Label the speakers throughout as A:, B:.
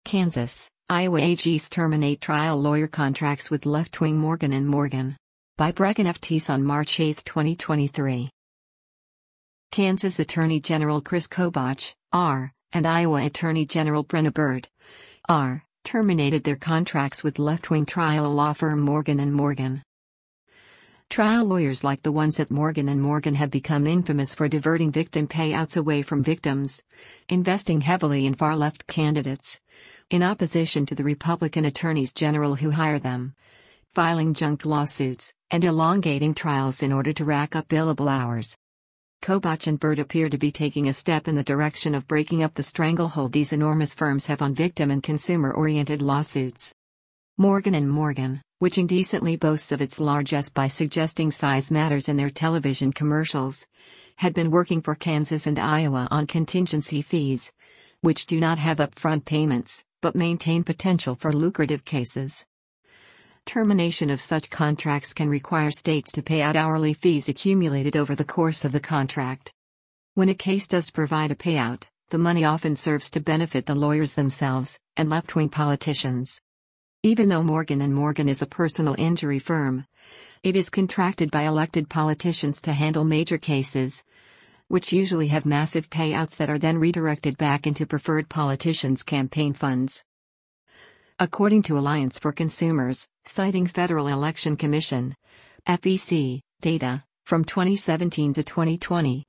A: Kansas, Iowa AGs terminate trial lawyer contracts with left-wing Morgan & Morgan. By Brecken F. Teese on March 8, 2023. Kansas Attorney General Chris Kobach, R., and Iowa Attorney General Brenna Bird, R., terminated their contracts with left-wing trial law firm Morgan & Morgan. Trial lawyers like the ones at Morgan & Morgan have become infamous for diverting victim payouts away from victims, investing heavily in far-left candidates, in opposition to the Republican attorneys general who hire them, filing junk lawsuits, and elongating trials in order to rack up billable hours. Kobach and Bird appear to be taking a step in the direction of breaking up the stranglehold these enormous firms have on victim and consumer-oriented lawsuits. Morgan & Morgan, which indecently boasts of its largesse by suggesting size matters in their television commercials, had been working for Kansas and Iowa on contingency fees, which do not have upfront payments, but maintain potential for lucrative cases. Termination of such contracts can require states to pay out hourly fees accumulated over the course of the contract. When a case does provide a payout, the money often serves to benefit the lawyers themselves and left-wing politicians. Even though Morgan & Morgan is a personal injury firm, it is contracted by elected politicians to handle major cases, which usually have massive payouts that are then redirected back into preferred politicians' campaign funds. According to Alliance for Consumers, citing Federal Election Commission (FEC) data from 2017 to 2020,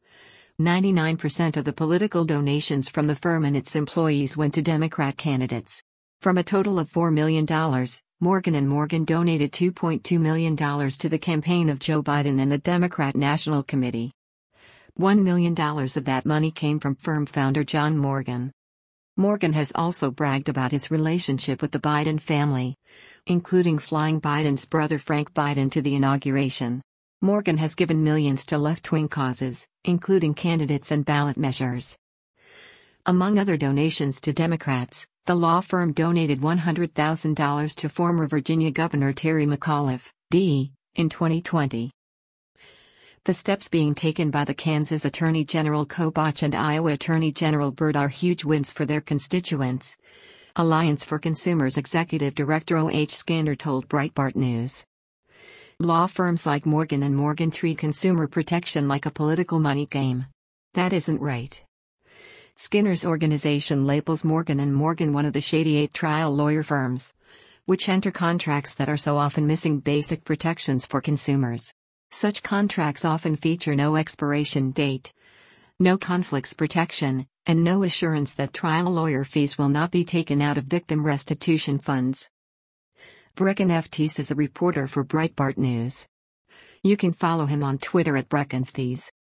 A: 99% of the political donations from the firm and its employees went to Democrat candidates. From a total of $4 million, Morgan & Morgan donated $2.2 million to the campaign of Joe Biden and the Democrat National Committee. $1 million of that money came from firm founder John Morgan. Morgan has also bragged about his relationship with the Biden family, including flying Biden's brother Frank Biden to the inauguration. Morgan has given millions to left-wing causes, including candidates and ballot measures. Among other donations to Democrats, the law firm donated $100,000 to former Virginia Governor Terry McAuliffe, D., in 2020. The steps being taken by the Kansas Attorney General Kobach and Iowa Attorney General Bird are huge wins for their constituents, Alliance for Consumers Executive Director O.H. Skinner told Breitbart News. Law firms like Morgan & Morgan treat consumer protection like a political money game. That isn't right. Skinner's organization labels Morgan & Morgan one of the shady 8 trial lawyer firms, which enter contracts that are so often missing basic protections for consumers. Such contracts often feature no expiration date, no conflicts protection, and no assurance that trial lawyer fees will not be taken out of victim restitution funds. Brecken F. Teese is a reporter for Breitbart News. You can follow him on Twitter at Brecken F. Teese.